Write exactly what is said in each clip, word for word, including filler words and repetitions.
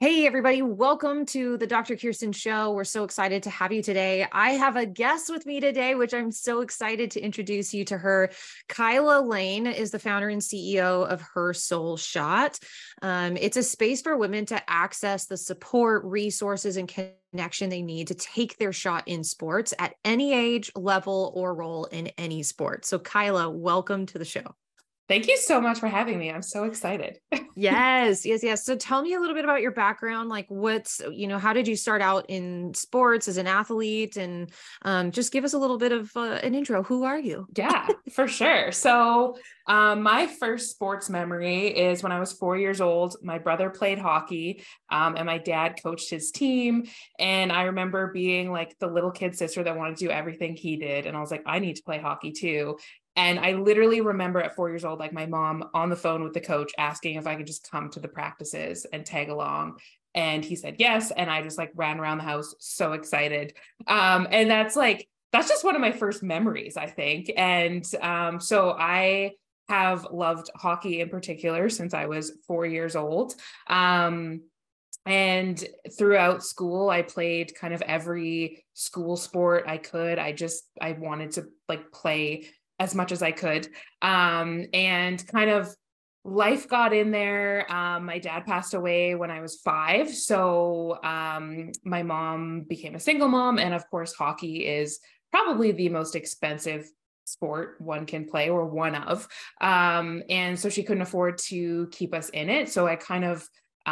Hey, everybody. Welcome to the Doctor Kirsten Show. We're so excited to have you today. I have a guest with me today, which I'm so excited to introduce you to her. Kyla Lane is the founder and C E O of Her Soul Shot. Um, it's a space for women to access the support, resources, and connection they need to take their shot in sports at any age, level, or role in any sport. So Kyla, welcome to the show. Thank you so much for having me. I'm so excited. Yes, yes, yes. So tell me a little bit about your background. Like what's, you know, how did you start out in sports as an athlete? And um, just give us a little bit of uh, an intro. Who are you? Yeah, for sure. So um, my first sports memory is when I was four years old. My brother played hockey um, and my dad coached his team. And I remember being like the little kid sister that wanted to do everything he did. And I was like, I need to play hockey too. And I literally remember at four years old, like my mom on the phone with the coach asking if I could just come to the practices and tag along. And he said yes. And I just like ran around the house so excited. Um, and that's like, that's just one of my first memories, I think. And um, so I have loved hockey in particular since I was four years old. Um, and throughout school, I played kind of every school sport I could. I just, I wanted to like play as much as I could. Um, and kind of life got in there. Um, my dad passed away when I was five. So um, my mom became a single mom. And of course, hockey is probably the most expensive sport one can play, or one of. Um, and so she couldn't afford to keep us in it. So I kind of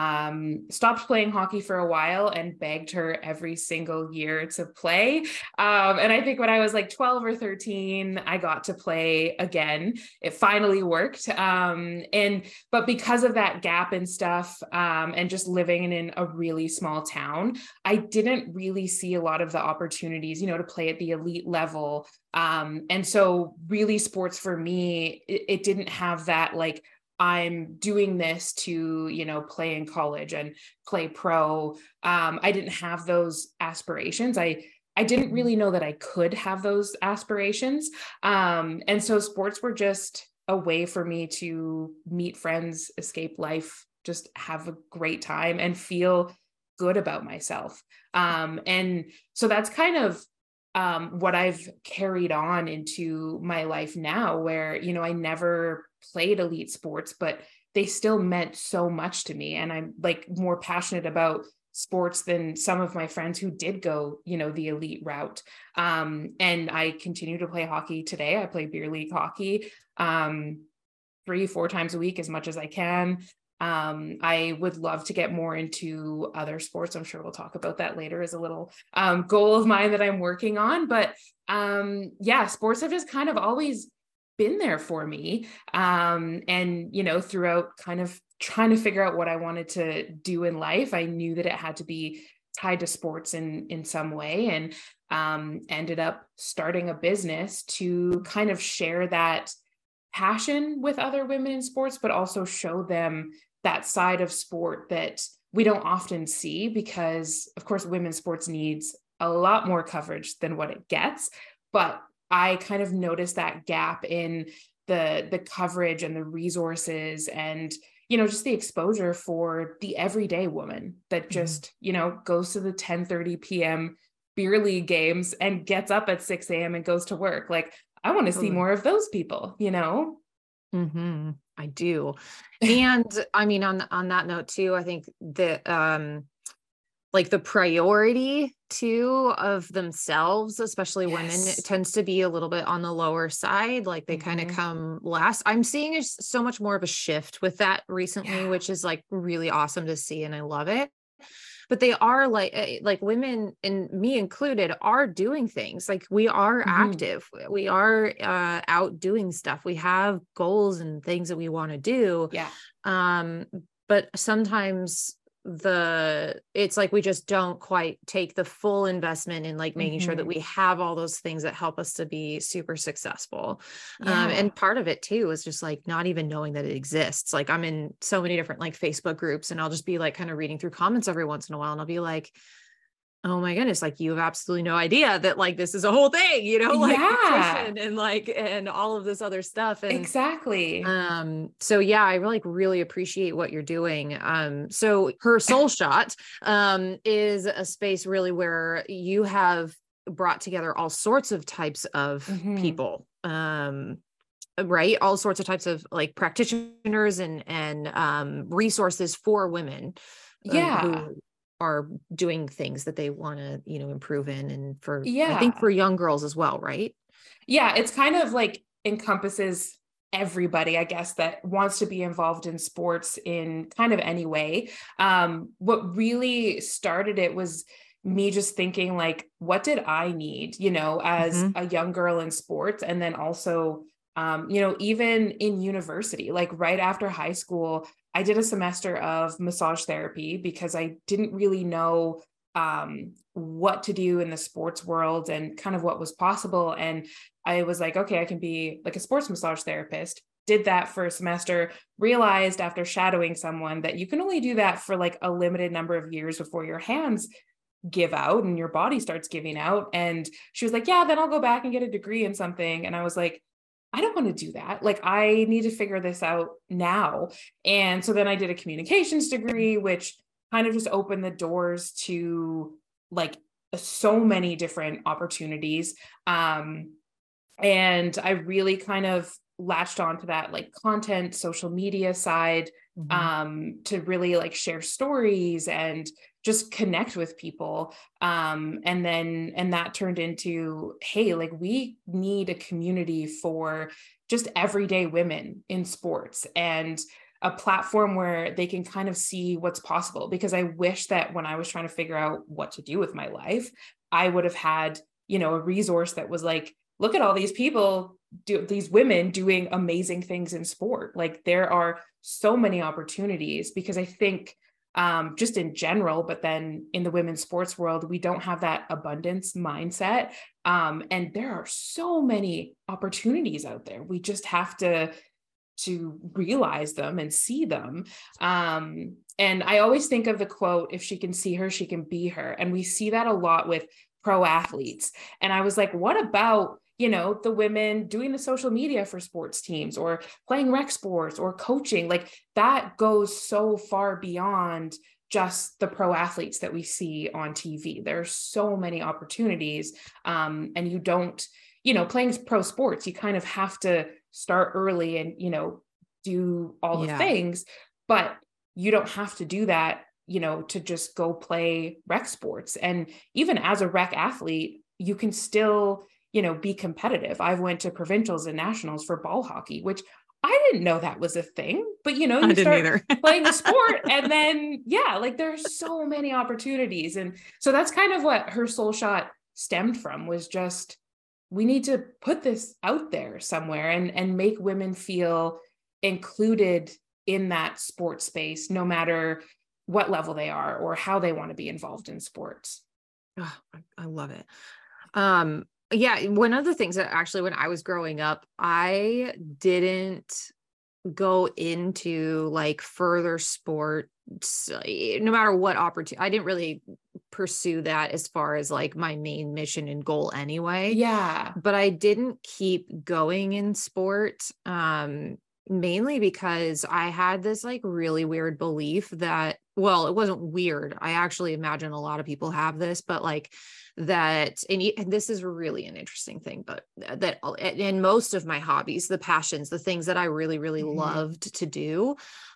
um, stopped playing hockey for a while and begged her every single year to play. Um, and I think when I was like twelve or thirteen, I got to play again. It finally worked. Um, and, but because of that gap and stuff, um, and just living in a really small town, I didn't really see a lot of the opportunities, you know, to play at the elite level. Um, and so really sports for me, it, it didn't have that like, I'm doing this to, you know, play in college and play pro. Um, I didn't have those aspirations. I, I didn't really know that I could have those aspirations. Um, and so sports were just a way for me to meet friends, escape life, just have a great time and feel good about myself. Um, and so that's kind of um, what I've carried on into my life now, where, you know, I never played elite sports, but they still meant so much to me. And I'm like more passionate about sports than some of my friends who did go, you know, the elite route. Um, and I continue to play hockey today. I play beer league hockey um, three, four times a week, as much as I can. Um, I would love to get more into other sports. I'm sure we'll talk about that later as a little um, goal of mine that I'm working on. But um, yeah, sports have just kind of always been there for me. Um, and, you know, throughout kind of trying to figure out what I wanted to do in life, I knew that it had to be tied to sports in, in some way, and um, ended up starting a business to kind of share that passion with other women in sports, but also show them that side of sport that we don't often see, because of course, women's sports needs a lot more coverage than what it gets. But I kind of noticed that gap in the, the coverage and the resources and, you know, just the exposure for the everyday woman that just, mm-hmm. you know, goes to the ten thirty p.m. beer league games and gets up at six a.m. and goes to work. Like, I want to see more of those people, you know? Mm-hmm. I do. And I mean, on, on that note too, I think that, um, like the priority too of themselves, especially yes. women, it tends to be a little bit on the lower side. Like they mm-hmm. kind of come last. I'm seeing so much more of a shift with that recently, yeah. which is like really awesome to see. And I love it. But they are like, like women, and me included, are doing things. Like we are mm-hmm. active. We are uh, out doing stuff. We have goals and things that we want to do. Yeah. Um, but sometimes the it's like we just don't quite take the full investment in like making mm-hmm. sure that we have all those things that help us to be super successful. Yeah. Um, and part of it too is just like not even knowing that it exists. Like I'm in so many different like Facebook groups, and I'll just be like kind of reading through comments every once in a while, and I'll be like, Oh my goodness. Like you have absolutely no idea that like, this is a whole thing, you know, like Yeah, nutrition and like, and all of this other stuff. And, exactly. um, so yeah, I really, like really appreciate what you're doing. Um, so Her Soul Shot, um, is a space really where you have brought together all sorts of types of hmm people, um, right? All sorts of types of like practitioners and, and, um, resources for women, um, Yeah. who are doing things that they want to, you know, improve in. And for, I think Yeah. for young girls as well, right? Yeah. It's kind of like encompasses everybody, I guess, that wants to be involved in sports in kind of any way. Um, what really started it was me just thinking like, what did I need, you know, as Mm-hmm. a young girl in sports? And then also, um, you know, even in university, like right after high school, I did a semester of massage therapy because I didn't really know um, what to do in the sports world and kind of what was possible. And I was like, okay, I can be like a sports massage therapist. Did that for a semester, realized after shadowing someone that you can only do that for like a limited number of years before your hands give out and your body starts giving out. And she was like, yeah, then I'll go back and get a degree in something. And I was like, I don't want to do that. Like, I need to figure this out now. And so then I did a communications degree, which kind of just opened the doors to like so many different opportunities. Um, and I really kind of latched onto that like content, social media side, Mm-hmm. um, to really like share stories and just connect with people. Um, and then, and that turned into, hey, like we need a community for just everyday women in sports and a platform where they can kind of see what's possible. Because I wish that when I was trying to figure out what to do with my life, I would have had, you know, a resource that was like, look at all these people do these women doing amazing things in sport. Like there are so many opportunities because I think um, just in general, but then in the women's sports world, we don't have that abundance mindset. Um, and there are so many opportunities out there. We just have to to realize them and see them. Um, and I always think of the quote, if she can see her, she can be her. And we see that a lot with pro athletes. And I was like, what about, you know, the women doing the social media for sports teams or playing rec sports or coaching? Like that goes so far beyond just the pro athletes that we see on T V. There's so many opportunities. Um, and you don't, you know, playing pro sports, you kind of have to start early and, you know, do all the Yeah. things, but you don't have to do that, you know, to just go play rec sports. And even as a rec athlete, you can still, you know, be competitive. I've went to provincials and nationals for ball hockey, which I didn't know that was a thing, but you know, I you didn't start either. playing a sport and then, yeah, like there's so many opportunities. And so that's kind of what Her Soul Shot stemmed from, was just, we need to put this out there somewhere and, and make women feel included in that sports space, no matter what level they are or how they want to be involved in sports. Oh, I, I love it. Um, yeah, one of the things that actually when I was growing up, I didn't go into like further sports, no matter what opportunity. I didn't really pursue that as far as like my main mission and goal anyway. Yeah. But I didn't keep going in sport, um, mainly because I had this like really weird belief that, well, it wasn't weird. I actually imagine a lot of people have this, but like that, and, and this is really an interesting thing, but that in most of my hobbies, the passions, the things that I really, really Mm-hmm. loved to do,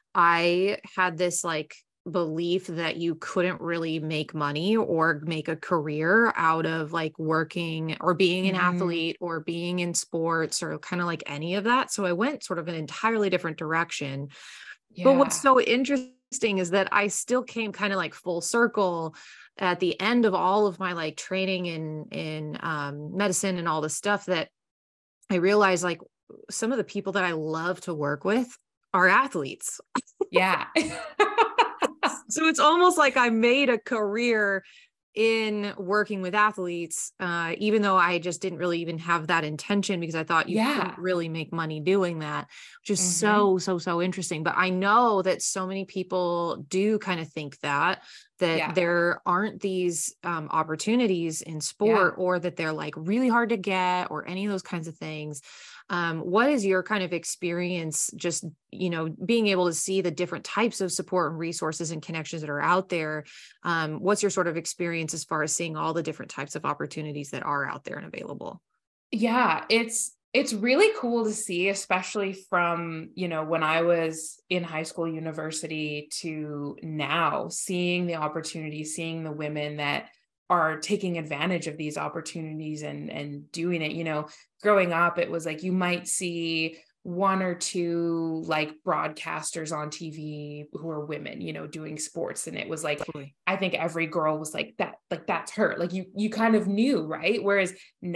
I had this like belief that you couldn't really make money or make a career out of like working or being an Mm-hmm. athlete or being in sports or kind of like any of that. So I went sort of an entirely different direction. But what's Yeah. so interesting is that I still came kind of like full circle at the end of all of my like training in in um, medicine and all this stuff, that I realized like some of the people that I love to work with are athletes. Yeah. So it's almost like I made a career in working with athletes, uh, even though I just didn't really even have that intention because I thought you Yeah. couldn't really make money doing that, which is Mhm. so, so, so interesting. But I know that so many people do kind of think that, that Yeah. there aren't these um, opportunities in Yeah. sport, or that they're like really hard to get, or any of those kinds of things. Um, what is your kind of experience just, you know, being able to see the different types of support and resources and connections that are out there? Um, what's your sort of experience as far as seeing all the different types of opportunities that are out there and available? Yeah, it's it's really cool to see, especially from, you know, when I was in high school, university to now, seeing the opportunities, seeing the women that are taking advantage of these opportunities and and doing it. You know, growing up, it was like you might see one or two like broadcasters on T V who are women, you know, doing sports. And it was like, Totally. I think every girl was like that, like that's her. Like you you kind of knew, right? Whereas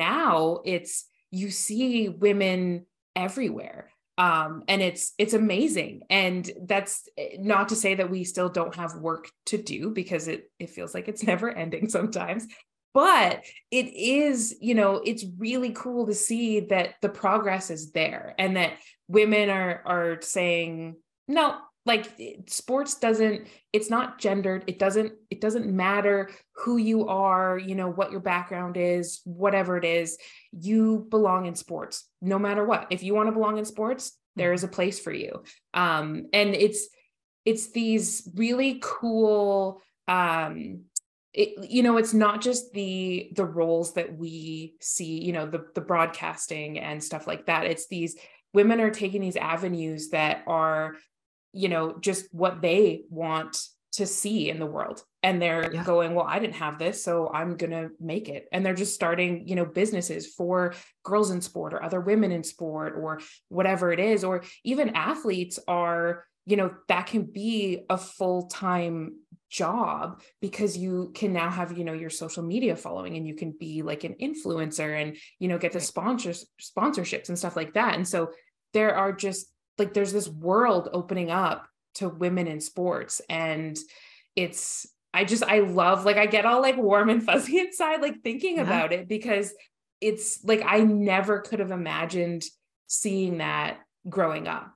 now it's you see women everywhere. Um, and it's it's amazing. And that's not to say that we still don't have work to do, because it it feels like it's never ending sometimes. But it is, you know, it's really cool to see that the progress is there, and that women are are saying, no, like sports doesn't, it's not gendered. It doesn't, it doesn't matter who you are, you know, what your background is, whatever it is, you belong in sports, no matter what. If you want to belong in sports, there is a place for you. Um, and it's, it's these really cool, um, it, you know, it's not just the, the roles that we see, you know, the, the broadcasting and stuff like that. It's these women are taking these avenues that are, you know, just what they want to see in the world. And they're Yeah. going, well, I didn't have this, so I'm going to make it. And they're just starting, you know, businesses for girls in sport or other women in sport or whatever it is. Or even athletes are, you know, that can be a full-time job, because you can now have, you know, your social media following, and you can be like an influencer and, you know, get the sponsors sponsorships and stuff like that. And so there are just like, there's this world opening up to women in sports. And it's, I just, I love, like, I get all like warm and fuzzy inside, like thinking Yeah. about it, because it's like, I never could have imagined seeing that growing up.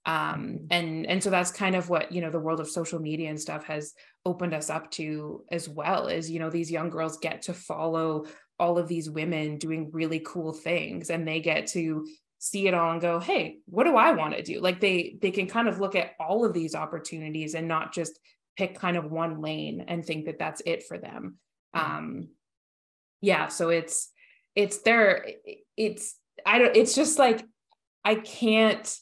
Um, and, and so that's kind of what, you know, the world of social media and stuff has opened us up to as well, is, you know, these young girls get to follow all of these women doing really cool things, and they get to see it all and go, hey, what do I want to do? Like they, they can kind of look at all of these opportunities and not just pick kind of one lane and think that that's it for them. Yeah. Um, yeah. So it's, it's there. It's, I don't, it's just like, I can't,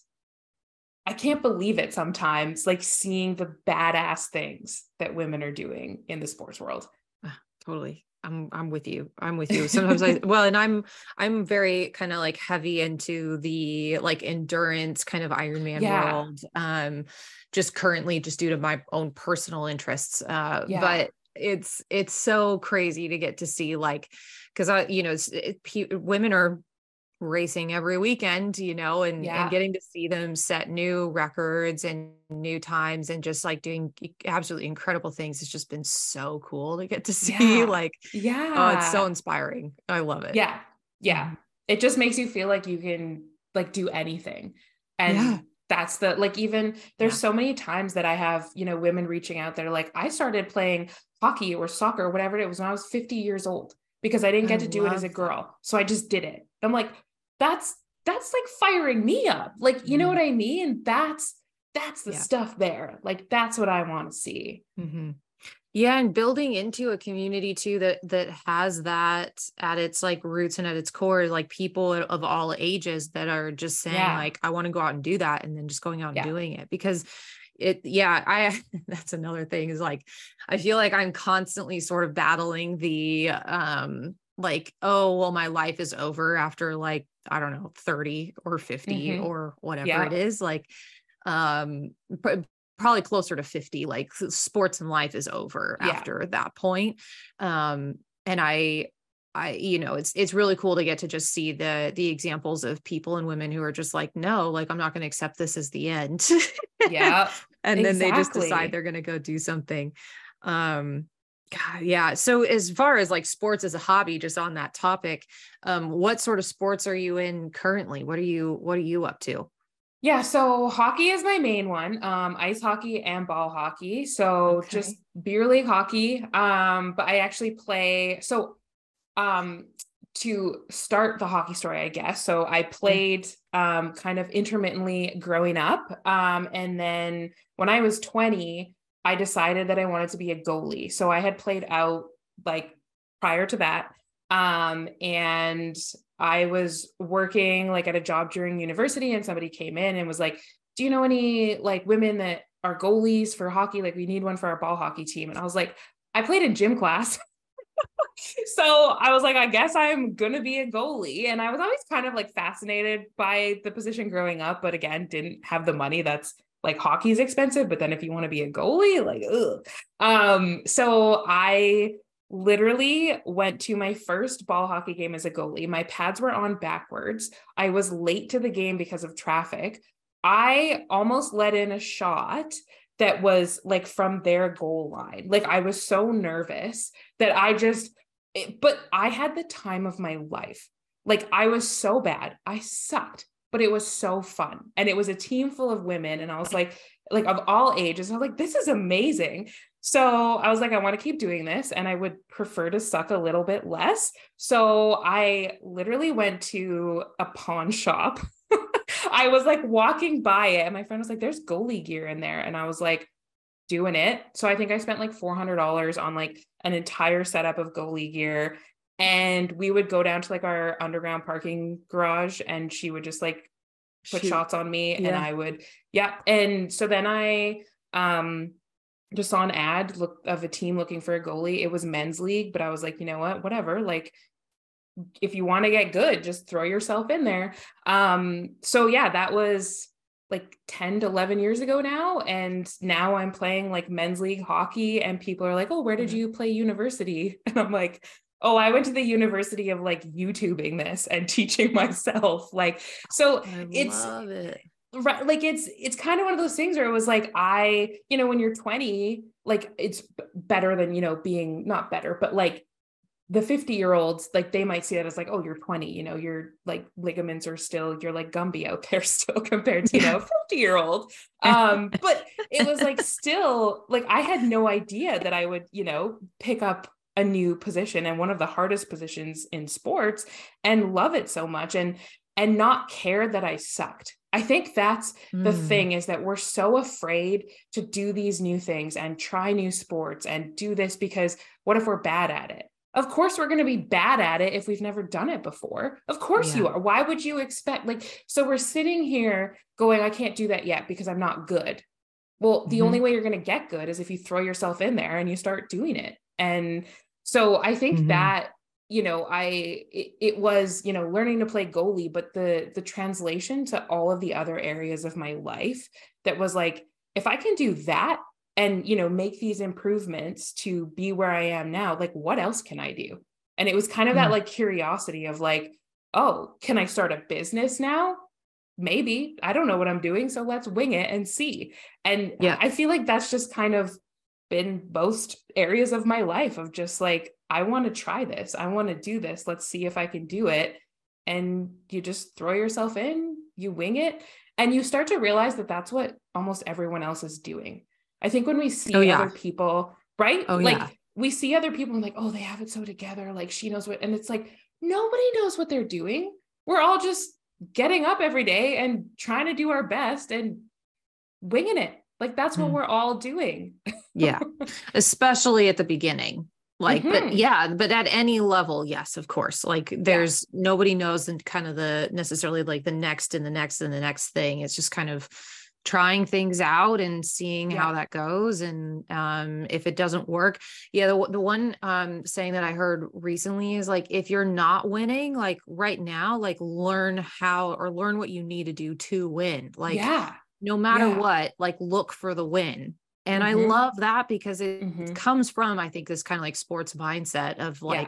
I can't believe it sometimes, like seeing the badass things that women are doing in the sports world. Totally. I'm, I'm with you. I'm with you. Sometimes I, well, and I'm, I'm very kind of like heavy into the like endurance kind of Ironman Yeah. world. Um, just currently just due to my own personal interests. Uh, Yeah. but it's, it's so crazy to get to see, like, cause I, you know, it's, it, pe- women are racing every weekend, you know, and, Yeah. and getting to see them set new records and new times and just like doing absolutely incredible things. It's just been so cool to get to see. Yeah. Like, Yeah. oh, it's so inspiring. I love it. Yeah. Yeah. Mhm. It just makes you feel like you can like do anything. And Yeah. that's the, like, even there's Yeah. so many times that I have, you know, women reaching out that are like, I started playing hockey or soccer or whatever it was when I was fifty years old, because I didn't get I to do it as a love girl. that. So I just did it. I'm like, that's, that's like firing me up. Like, you know Mhm. what I mean? That's, that's the Yeah. stuff there. Like, that's what I want to see. Mhm. Yeah. And building into a community too, that, that has that at its like roots and at its core, like people of all ages that are just saying Yeah. like, I want to go out and do that. And then just going out and Yeah. doing it, because it, yeah, I, that's another thing is like, I feel like I'm constantly sort of battling the, um, like, oh, well, my life is over after like, I don't know, thirty or fifty Mm-hmm. or whatever Yeah. it is. Like, um, pr- probably closer to fifty, like sports and life is over Yeah. after that point. Um, and I, I, you know, it's, it's really cool to get to just see the, the examples of people and women who are just like, no, like, I'm not going to accept this as the end. Yeah. And then they just decide Exactly. they're going to go do something. Um, God, yeah. So as far as like sports as a hobby, just on that topic, um, what sort of sports are you in currently? What are you, what are you up to? Yeah, so hockey is my main one, um, ice hockey and ball hockey. So just Okay. beer league hockey. Um, but I actually play, so um, to start the hockey story, I guess. So I Yeah. played um, kind of intermittently growing up. Um, and then when I was twenty, I decided that I wanted to be a goalie. So I had played out like prior to that. Um, and I was working like at a job during university, and somebody came in and was like, do you know any like women that are goalies for hockey? Like we need one for our ball hockey team. And I was like, I played in gym class. So I was like, I guess I'm going to be a goalie. And I was always kind of like fascinated by the position growing up, but again, didn't have the money. That's like hockey's expensive, but then if you want to be a goalie, like, ugh. Um, so I literally went to my first ball hockey game as a goalie. My pads were on backwards. I was late to the game because of traffic. I almost let in a shot that was like from their goal line. Like I was so nervous that I just, it, but I had the time of my life. Like I was so bad. I sucked, but it was so fun. And it was a team full of women. And I was like, like of all ages, I was like, this is amazing. So I was like, I want to keep doing this. And I would prefer to suck a little bit less. So I literally went to a pawn shop. I was like walking by it, and my friend was like, there's goalie gear in there. And I was like, doing it. So I think I spent like four hundred dollars on like an entire setup of goalie gear. And we would go down to like our underground parking garage, and she would just like put Shoot. shots on me. Yeah. And I would, yeah. And so then I, um, just saw an ad look of a team looking for a goalie. It was men's league, but I was like, you know what, whatever. Like, if you want to get good, just throw yourself in there. Um, so yeah, that was like ten to eleven years ago now. And now I'm playing like men's league hockey, and people are like, oh, where did you play university? And I'm like, oh, I went to the university of like YouTubing this and teaching myself. Like, so I it's love it. right. Like it's, it's kind of one of those things where it was like, I, you know, when you're twenty, like it's better than, you know, being not better, but like the fifty year olds, like they might see that as like, oh, you're twenty, you know, your like ligaments are still, you're like Gumby out there still compared to, you know, fifty year old. Um, but it was like, still like, I had no idea that I would, you know, pick up a new position, and one of the hardest positions in sports, and love it so much, and, and not care that I sucked. I think that's the Mm. thing, is that we're so afraid to do these new things and try new sports and do this, because what if we're bad at it? Of course, we're going to be bad at it if we've never done it before. Of course Yeah. you are. Why would you expect, like, so we're sitting here going, I can't do that yet because I'm not good. Well, the Mhm. only way you're going to get good is if you throw yourself in there and you start doing it. And so I think Mhm. that, you know, I, it, it was, you know, learning to play goalie, but the, the translation to all of the other areas of my life, that was like, if I can do that, and, you know, make these improvements to be where I am now, like, what else can I do? And it was kind of that Mm. like curiosity of like, oh, can I start a business now? Maybe. I don't know what I'm doing, so let's wing it and see. And Yeah. I feel like that's just kind of been most areas of my life, of just like, I want to try this. I want to do this. Let's see if I can do it. And you just throw yourself in, you wing it, and you start to realize that that's what almost everyone else is doing. I think when we see Oh, yeah. other people, right? Oh, like yeah. we see other people and like, oh, they have it so together. Like she knows what, and it's like, nobody knows what they're doing. We're all just getting up every day and trying to do our best and winging it. Like that's what Mm. we're all doing. Yeah. Especially at the beginning. Like, but Mhm. yeah, but at any level, yes, of course. Like there's nobody knows and kind of the necessarily like the next and the next and the next thing. It's just kind of trying things out and seeing Yeah. how that goes. And um, if it doesn't work, yeah, the, the one um, saying that I heard recently is like, if you're not winning, like right now, like learn how, or learn what you need to do to win. Like Yeah. no matter Yeah. what, like look for the win. And I Mhm. love that because it Mhm. comes from, I think, this kind of like sports mindset of like, Yeah.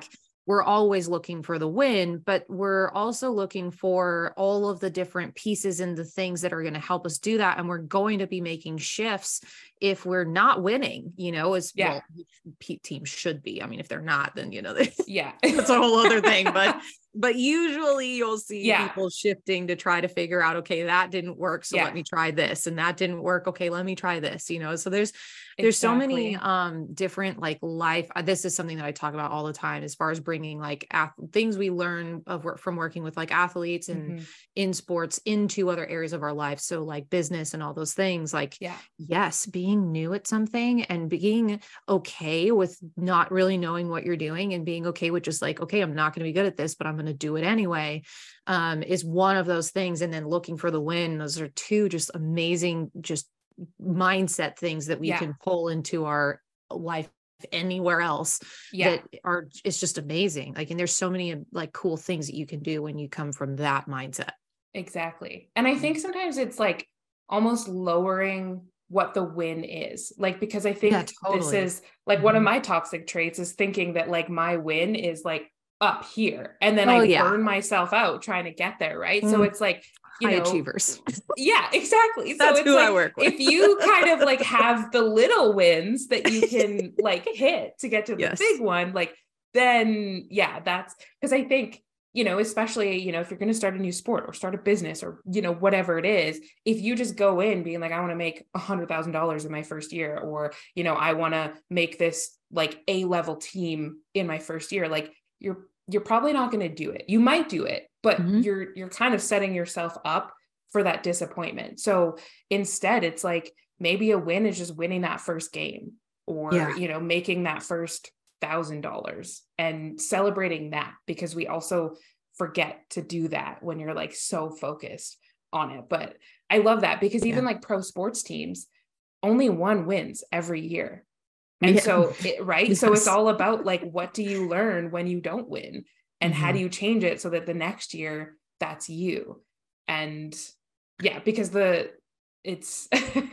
we're always looking for the win, but we're also looking for all of the different pieces and the things that are going to help us do that. And we're going to be making shifts if we're not winning, you know, as Yeah. well, P- teams should be. I mean, if they're not, then, you know, they, Yeah. that's a whole other thing, but, but usually you'll see Yeah. people shifting to try to figure out, okay, that didn't work. So Yeah. let me try this, and that didn't work. Okay, let me try this, you know? So there's, there's so many Exactly. um, different like life. uh, This is something that I talk about all the time, as far as bringing like ath- things we learn of work from working with like athletes and Mhm. in sports into other areas of our life. So like business and all those things, like, Yeah. yes, being new at something and being okay with not really knowing what you're doing, and being okay with just like, okay, I'm not going to be good at this, but I'm going to do it anyway, um, is one of those things. And then looking for the win. Those are two just amazing, just mindset things that we Yeah. can pull into our life anywhere else. Yeah. That are, it's just amazing. Like, and there's so many like cool things that you can do when you come from that mindset. Exactly. And I think sometimes it's like almost lowering what the win is, like, because I think Yeah, this totally. is like one of Mhm. my toxic traits is thinking that like my win is like up here, and then Oh, I yeah. burn myself out trying to get there. Right. So Mm. it's like, you High know, achievers. yeah, exactly. So That's it's who I like, work with. if you kind of like have the little wins that you can like hit to get to the Yes. big one, like, then yeah, that's because I think, you know, especially, you know, if you're going to start a new sport or start a business or, you know, whatever it is, if you just go in being like, I want to make a hundred thousand dollars in my first year, or, you know, I want to make this like A level team in my first year, like you're, you're probably not going to do it. You might do it, but Mhm. you're, you're kind of setting yourself up for that disappointment. So instead it's like, maybe a win is just winning that first game, or, Yeah. you know, making that first thousand dollars and celebrating that, because we also forget to do that when you're like so focused on it. But I love that, because even Yeah. like pro sports teams, only one wins every year. And Yeah. so, it, right. So it's Yes. all about like, what do you learn when you don't win, and how Mhm. do you change it so that the next year that's you? And yeah, because the, it's,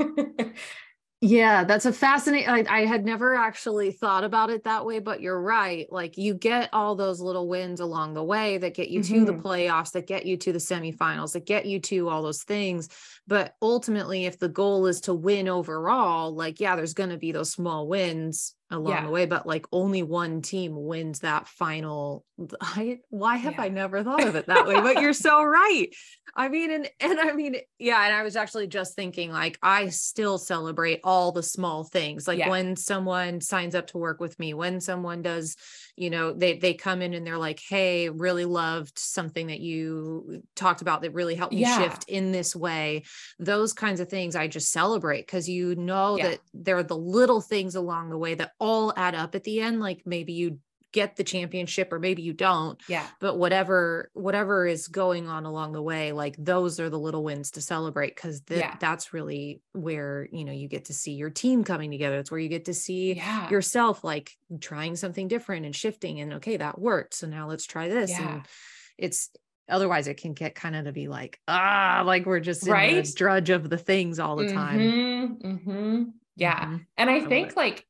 Yeah, that's a fascinating, I, I had never actually thought about it that way, but you're right. Like, you get all those little wins along the way that get you to the Mhm. playoffs, that get you to the semifinals, that get you to all those things. But ultimately, if the goal is to win overall, like, yeah, there's going to be those small wins along Yeah. the way, but like only one team wins that final. I, why have Yeah. I never thought of it that way? But you're so right. I mean, and, and I mean, yeah. And I was actually just thinking, like, I still celebrate all the small things. Like Yeah. when someone signs up to work with me, when someone does, you know, they, they come in and they're like, hey, really loved something that you talked about that really helped me Yeah. shift in this way. Those kinds of things I just celebrate, because you know Yeah. that there are the little things along the way that all add up at the end. Like, maybe you get the championship or maybe you don't, Yeah. but whatever, whatever is going on along the way, like, those are the little wins to celebrate. Cause that Yeah. that's really where, you know, you get to see your team coming together. It's where you get to see Yeah. yourself, like, trying something different and shifting, and okay, that worked. So now let's try this. Yeah. And it's, otherwise it can get kind of to be like, ah, like we're just in Right. the drudge of the things all the time. Mm-hmm. Mm-hmm. Yeah. Mhm. And I love think it. like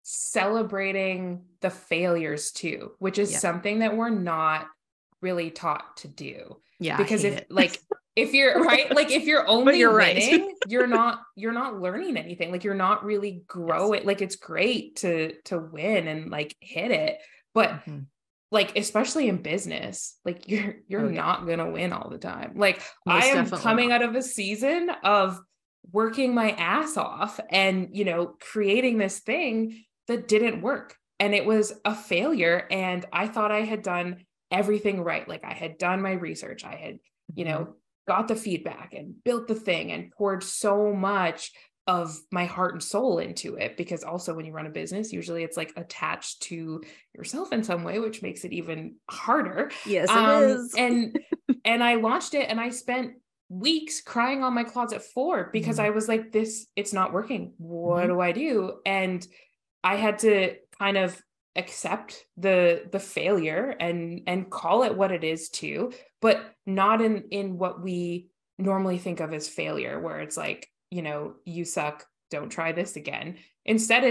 celebrating the failures too, which is Yeah. something that we're not really taught to do. Yeah, I Because hate if it. like, if you're right, like if you're only you're right. winning, you're not, you're not learning anything. Like you're not really growing. Like it's great to, to win and like hit it, but Mhm. like, especially in business, like you're, you're Oh, yeah. not going to win all the time. Like Most I am definitely coming not. out of a season of working my ass off and, you know, creating this thing that didn't work. And it was a failure. And I thought I had done everything right. Like I had done my research. I had, you know, Mhm. got the feedback and built the thing and poured so much of my heart and soul into it. Because also when you run a business, usually it's like attached to yourself in some way, which makes it even harder. Yes, it Um, is. and, and I launched it and I spent weeks crying on my closet floor because Mhm. I was like, this, it's not working. What Mhm. do I do? And I had to kind of accept the, the failure and, and call it what it is too, but not in, in what we normally think of as failure, where it's like, you know, you suck, don't try this again. Instead, it's,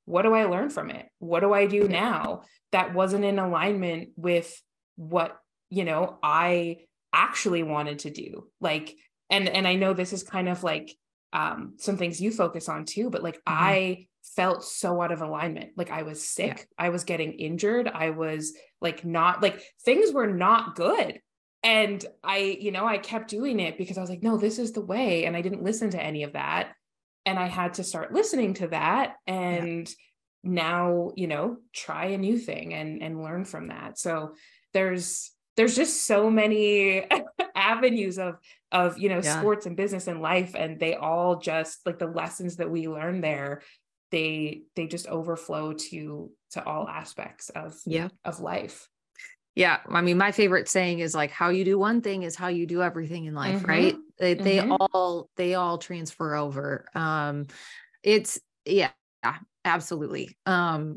what do I learn from it? What do I do now that wasn't in alignment with what, you know, I actually wanted to do? Like, and, and I know this is kind of like, um, some things you focus on too, but like, mm-hmm. I felt so out of alignment. Like I was sick. Yeah. I was getting injured. I was like, not like things were not good. And I, you know, I kept doing it because I was like, no, this is the way. And I didn't listen to any of that. And I had to start listening to that. And yeah. now, you know, try a new thing and, and learn from that. So there's, there's just so many avenues of, of, you know, yeah. sports and business and life. And they all just like the lessons that we learn there, they, they just overflow to, to all aspects of, yeah. of life. Yeah. I mean, my favorite saying is like, how you do one thing is how you do everything in life. Mm-hmm. Right. They, they mm-hmm. all, they all transfer over. Um, it's yeah, yeah, absolutely. Um,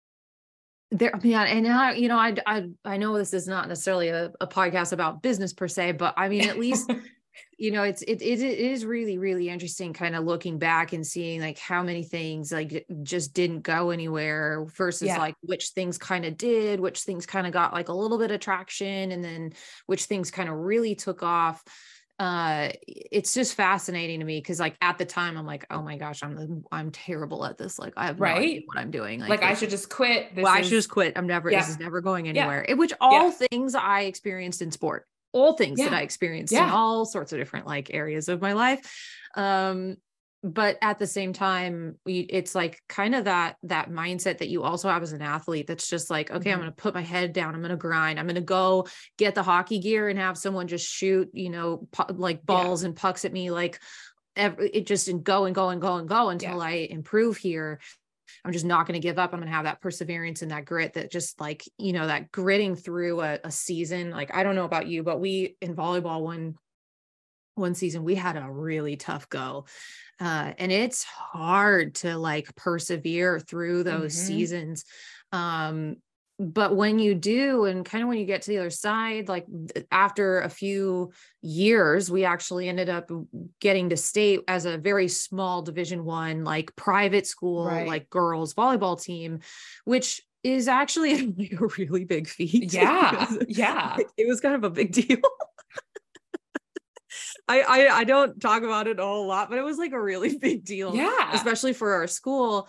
there, I mean, and I, you know, I, I, I know this is not necessarily a, a podcast about business per se, but I mean, at least, you know, it's, it, it, it is really, really interesting kind of looking back and seeing like how many things like just didn't go anywhere versus yeah. like which things kind of did, which things kind of got like a little bit of traction, and then which things kind of really took off. Uh, it's just fascinating to me. Cause like at the time I'm like, oh my gosh, I'm, I'm terrible at this. Like I have right? no idea what I'm doing. Like, like I should just quit. This well, is... I should just quit. I'm never, yeah. this is never going anywhere. Yeah. It, which all yeah. things I experienced in sport, all things yeah. that I experienced yeah. in all sorts of different like areas of my life. Um, but at the same time, we, it's like kind of that, that mindset that you also have as an athlete. That's just like, okay, mm-hmm. I'm going to put my head down. I'm going to grind. I'm going to go get the hockey gear and have someone just shoot, you know, pu- like balls yeah. and pucks at me. Like every, it just and go and go and go and go until yeah. I improve here. I'm just not going to give up. I'm going to have that perseverance and that grit that just like, you know, that gritting through a, a season. Like, I don't know about you, but we in volleyball, one, one season, we had a really tough go. Uh, and it's hard to like persevere through those mm-hmm. seasons. Um, but when you do, and kind of when you get to the other side, like after a few years, we actually ended up getting to state as a very small division one, like private school, right. like girls volleyball team, which is actually a really big feat. Yeah. Yeah. It was kind of a big deal. I, I, I don't talk about it a whole lot, but it was like a really big deal, yeah, especially for our school.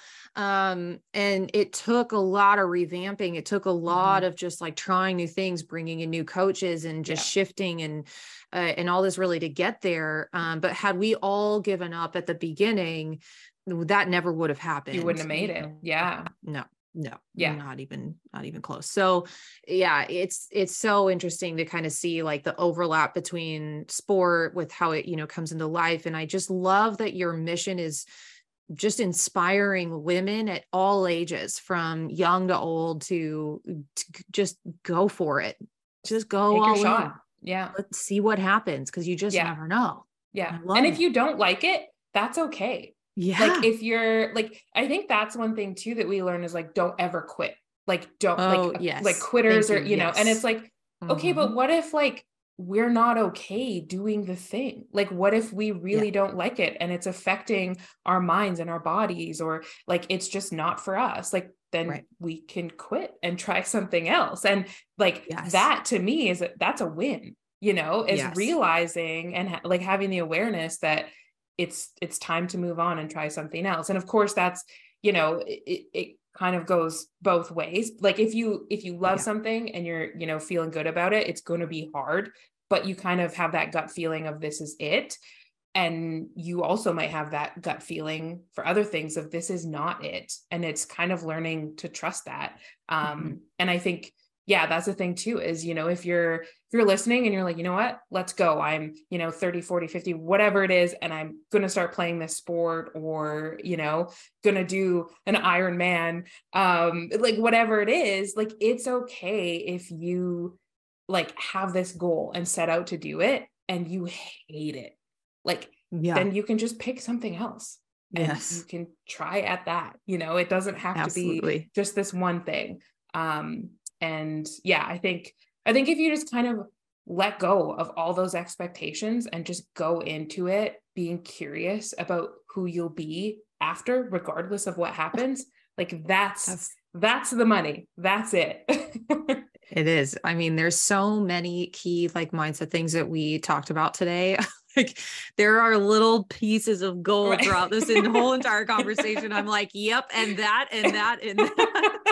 Um, and it took a lot of revamping. It took a lot mm-hmm. of just like trying new things, bringing in new coaches and just yeah. shifting and, uh, and all this really to get there. Um, but had we all given up at the beginning, that never would have happened. You wouldn't have made it. Yeah. No. No, yeah, not even, not even close. So yeah, it's, it's so interesting to kind of see like the overlap between sport with how it, you know, comes into life. And I just love that your mission is just inspiring women at all ages, from young to old, to, to just go for it. Just go Take all your shot. in. Yeah. Let's see what happens. Cause you just yeah. never know. Yeah. And if it. you don't like it, that's okay. Yeah. Like if you're like, I think that's one thing too, that we learn is like, don't ever quit. Like, don't oh, like, yes. like quitters Thank or, you, you know, yes. and it's like, mm-hmm. okay, but what if like, we're not okay doing the thing? Like, what if we really yeah. don't like it and it's affecting our minds and our bodies, or like, it's just not for us? Like, then right. we can quit and try something else. And like, yes. that to me is, that's a win, you know, is yes. realizing and ha- like having the awareness that it's, it's time to move on and try something else. And of course that's, you know, it, it kind of goes both ways. Like if you, if you love yeah. something and you're, you know, feeling good about it, it's going to be hard, but you kind of have that gut feeling of this is it. And you also might have that gut feeling for other things of this is not it. And it's kind of learning to trust that. Um, mm-hmm. And I think, yeah, that's the thing too, is, you know, if you're, if you're listening and you're like, you know what, let's go. I'm, you know, thirty, forty, fifty, whatever it is. And I'm going to start playing this sport, or, you know, going to do an Ironman, um, like whatever it is, like, it's okay if you like have this goal and set out to do it and you hate it. Like, yeah. then you can just pick something else. And yes. you can try at that, you know, it doesn't have Absolutely. to be just this one thing. Um, and yeah, I think, I think if you just kind of let go of all those expectations and just go into it, being curious about who you'll be after, regardless of what happens, Like that's, That's that's the money. That's it. It is. I mean, there's so many key like mindset things that we talked about today. Like there are little pieces of gold Right. throughout this in the whole entire conversation. I'm like, yep, and that and that and that.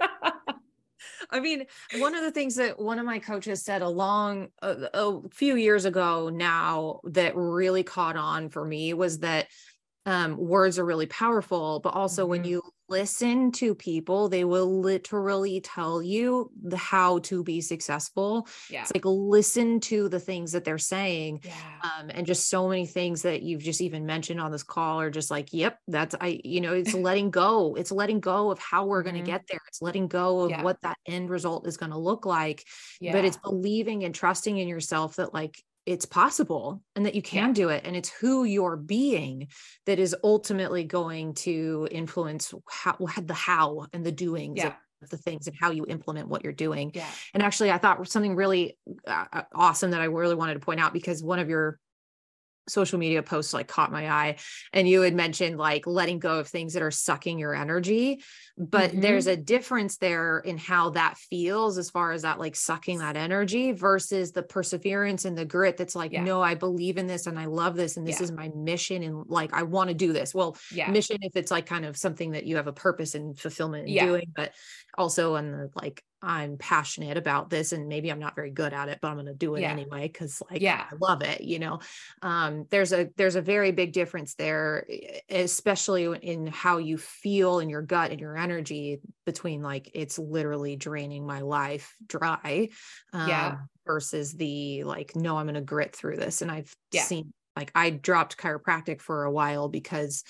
I mean, one of the things that one of my coaches said a long a, a few years ago now that really caught on for me was that um, words are really powerful, but also when Mhm. you listen to people, they will literally tell you the how to be successful. Yeah. It's like listen to the things that they're saying. Yeah. Um, and just so many things that you've just even mentioned on this call are just like, yep, that's I, you know, it's letting go. It's letting go of how we're going to Mhm. get there. It's letting go of Yeah. what that end result is going to look like. Yeah. But it's believing and trusting in yourself that like it's possible and that you can Yeah. do it. And it's who you're being that is ultimately going to influence how the how and the doings Yeah. of the things and how you implement what you're doing. Yeah. And actually, I thought something really uh, awesome that I really wanted to point out, because one of your social media posts like caught my eye, and you had mentioned like letting go of things that are sucking your energy, but Mhm. there's a difference there in how that feels as far as that like sucking that energy versus the perseverance and the grit that's like, Yeah. no, I believe in this and I love this and this Yeah. is my mission and like I want to do this. Well, Yeah. mission if it's like kind of something that you have a purpose and fulfillment in Yeah. doing, but also on the like I'm passionate about this and maybe I'm not very good at it, but I'm going to do it Yeah. anyway because like Yeah. I love it, you know. Um, there's a there's a very big difference there, e- especially in how you feel in your gut and your energy between like it's literally draining my life dry, Yeah. um, versus the like no, I'm going to grit through this. And I've Yeah. seen like I dropped chiropractic for a while because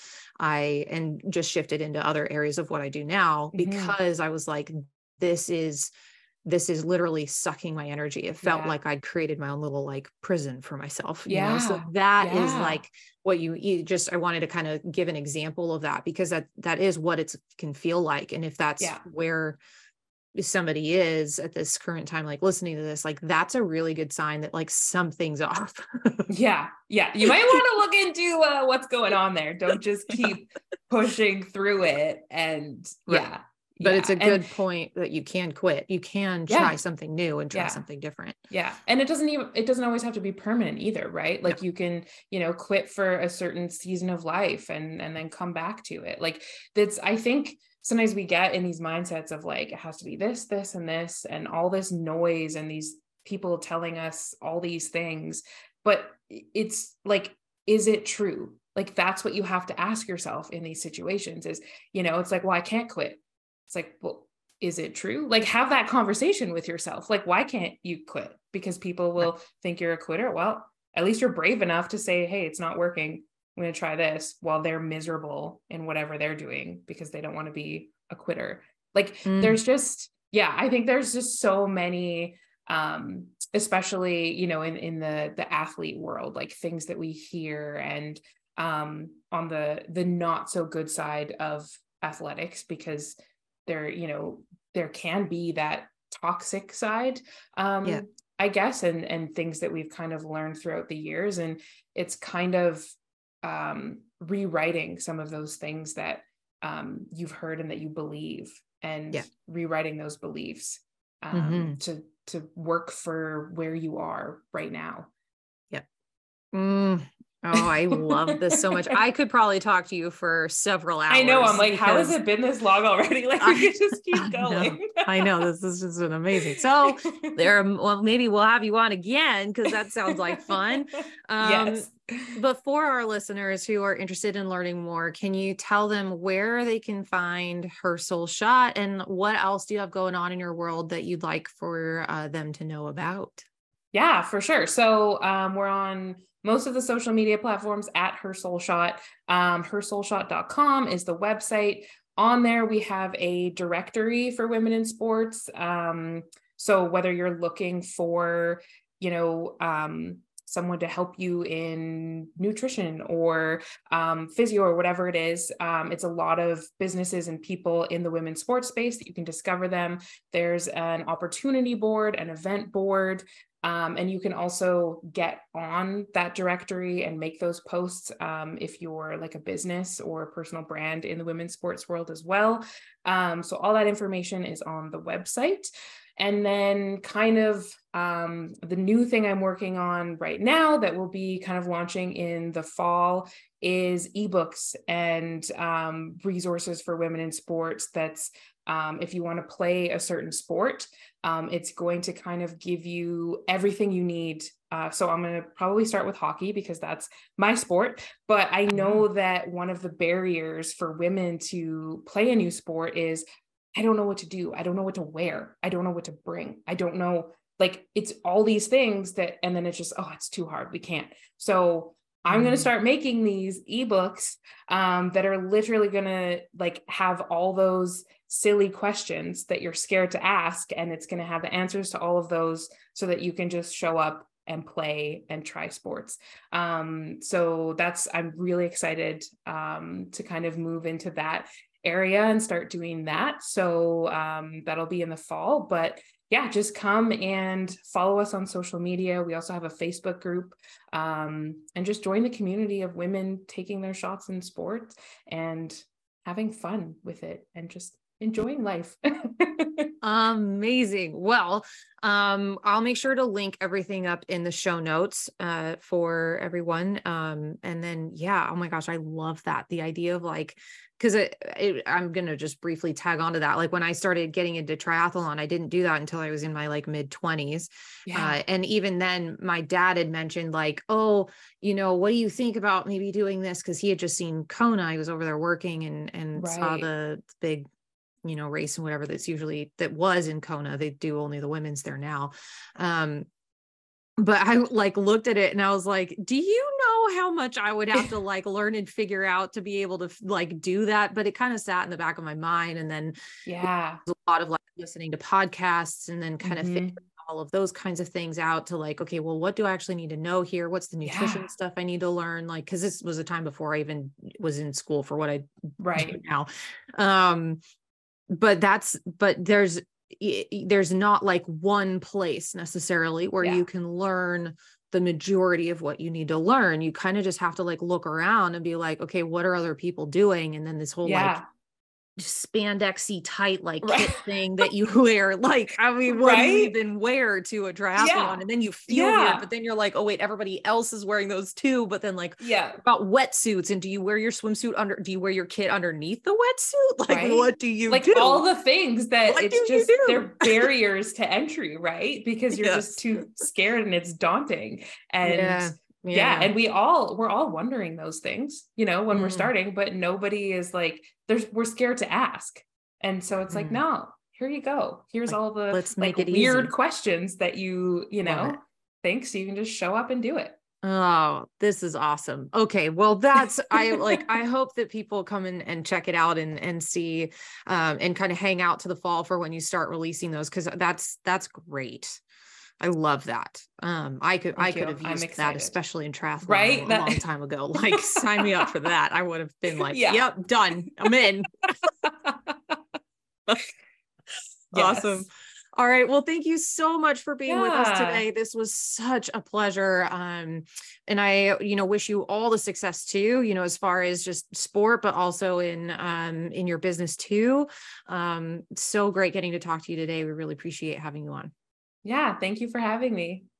I and just shifted into other areas of what I do now Mhm. because I was like, this is this is literally sucking my energy. It felt Yeah. like I'd created my own little like prison for myself, you know? So Yeah. that is Yeah. like what you, you just, I wanted to kind of give an example of that because that, that is what it can feel like. And if that's Yeah. where somebody is at this current time, like listening to this, like that's a really good sign that like something's off. Yeah. Yeah. You might want to look into uh, what's going on there. Don't just keep pushing through it. And Right. yeah. But Yeah. it's a And good point that you can quit. You can try yeah. something new and try Yeah. something different. Yeah. And it doesn't even, it doesn't always have to be permanent either, right? No. Like you can, you know, quit for a certain season of life and, and then come back to it. Like that's, I think sometimes we get in these mindsets of like, it has to be this, this, and this, and all this noise and these people telling us all these things, but it's like, is it true? Like, that's what you have to ask yourself in these situations is, you know, it's like, well, I can't quit. It's like, well, is it true? Like have that conversation with yourself. Like, why can't you quit? Because people will think you're a quitter. Well, at least you're brave enough to say, hey, it's not working. I'm going to try this while they're miserable in whatever they're doing because they don't want to be a quitter. Like Mm. there's just, yeah, I think there's just so many, um, especially, you know, in, in the, the athlete world, like things that we hear and, um, on the, the not so good side of athletics, because there, you know, there can be that toxic side, um, Yeah. I guess, and, and things that we've kind of learned throughout the years. And it's kind of, um, rewriting some of those things that, um, you've heard and that you believe and Yeah. rewriting those beliefs, um, Mm-hmm. to, to work for where you are right now. Yep. Mm. Oh, I love this so much. I could probably talk to you for several hours. I know. I'm like, how has because it been this long already? Like I- we could just I keep know, going. I know this is just an amazing. So there, are- well, maybe we'll have you on again because that sounds like fun. Um, Yes. but for our listeners who are interested in learning more, can you tell them where they can find Her Soul Shot and what else do you have going on in your world that you'd like for uh, them to know about? Yeah, for sure. So um, we're on most of the social media platforms at Her Soul Shot. Um, her soul shot dot com is the website. On there, we have a directory for women in sports. Um, so whether you're looking for, you know, um, someone to help you in nutrition or um, physio or whatever it is, um, it's a lot of businesses and people in the women's sports space that you can discover them. There's an opportunity board, an event board. Um, and you can also get on that directory and make those posts um, if you're like a business or a personal brand in the women's sports world as well. Um, so all that information is on the website. And then kind of um, the new thing I'm working on right now that will be kind of launching in the fall is ebooks and um, resources for women in sports. That's um, if you want to play a certain sport, um, it's going to kind of give you everything you need. Uh, so I'm going to probably start with hockey because that's my sport. But I know that one of the barriers for women to play a new sport is I don't know what to do. I don't know what to wear. I don't know what to bring. I don't know, like it's all these things that, and then it's just, oh, it's too hard. We can't. So I'm mm. going to start making these ebooks um, that are literally going to like have all those silly questions that you're scared to ask. And it's going to have the answers to all of those so that you can just show up and play and try sports. Um, so that's, I'm really excited um, to kind of move into that area and start doing that. So um, that'll be in the fall, but yeah, just come and follow us on social media. We also have a Facebook group um, and just join the community of women taking their shots in sports and having fun with it and just enjoying life. Amazing. Well, um, I'll make sure to link everything up in the show notes uh, for everyone. Um, and then, yeah, oh my gosh, I love that. The idea of like, because it, it, I'm going to just briefly tag onto that. Like when I started getting into triathlon, I didn't do that until I was in my like mid twenties. Yeah. Uh, and even then my dad had mentioned like, oh, you know, what do you think about maybe doing this? Cause he had just seen Kona. He was over there working and, and right. saw the big, you know, race and whatever that's usually that was in Kona. They do only the women's there now. Um, but I like looked at it and I was like, do you know how much I would have to like learn and figure out to be able to like do that? But it kind of sat in the back of my mind. And then yeah, a lot of like listening to podcasts and then kind mm-hmm. of figuring all of those kinds of things out to like, okay, well, what do I actually need to know here? What's the nutrition yeah. stuff I need to learn? Like, cause this was a time before I even was in school for what I right do now. Um, but that's, but there's, there's not like one place necessarily where yeah. you can learn the majority of what you need to learn. You kind of just have to like look around and be like, okay, what are other people doing? And then this whole yeah. like spandexy tight like right. kit thing that you wear, like I mean what right? do you even wear to a triathlon yeah. and then you feel yeah. weird, but then you're like, oh wait, everybody else is wearing those too. But then like yeah about wetsuits, and do you wear your swimsuit under, do you wear your kit underneath the wetsuit? Like right? what do you like do? All the things that what it's just they're barriers to entry, right? Because you're yes. just too scared and it's daunting. And yeah. Yeah. yeah. And we all, we're all wondering those things, you know, when mm. we're starting, but nobody is like, there's, we're scared to ask. And so it's mm. like, no, here you go. Here's like, all the let's like make it weird easy. questions that you, you know, think, so you can just show up and do it. Oh, this is awesome. Okay. Well, that's, I like, I hope that people come in and check it out and, and see, um, and kind of hang out to the fall for when you start releasing those. Cause that's, that's great. I love that. Um, I could, Thank I could you. have used that, especially in triathlon right? a that- long time ago. Like sign me up for that. I would have been like, yeah. yep, done. I'm in. Awesome. All right. Well, thank you so much for being yeah. with us today. This was such a pleasure. Um, and I, you know, wish you all the success too, you know, as far as just sport, but also in, um, in your business too. Um, so great getting to talk to you today. We really appreciate having you on. Yeah. Thank you for having me.